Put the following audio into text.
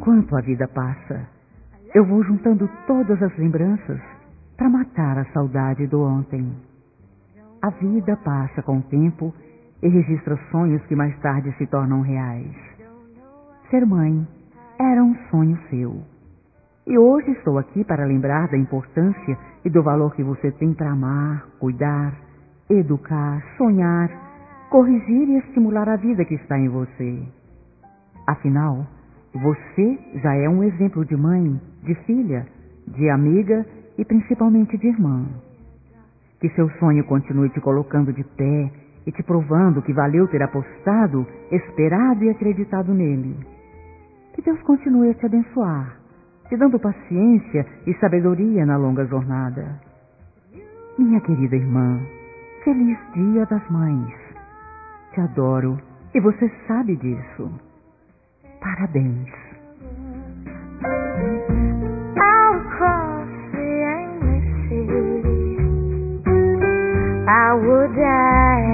enquanto a vida passa, eu vou juntando todas as lembranças para matar a saudade do ontem. A vida passa com o tempo e registra sonhos que mais tarde se tornam reais. Ser mãe era um sonho seu. E hoje estou aqui para lembrar da importância e do valor que você tem para amar, cuidar, educar, sonhar, corrigir e estimular a vida que está em você. Afinal, você já é um exemplo de mãe, de filha, de amiga e principalmente de irmã. Que seu sonho continue te colocando de pé e te provando que valeu ter apostado, esperado e acreditado nele. Que Deus continue a te abençoar, te dando paciência e sabedoria na longa jornada. Minha querida irmã, feliz Dia das Mães. Te adoro e você sabe disso. Parabéns. I'll cross the endless sea. I would die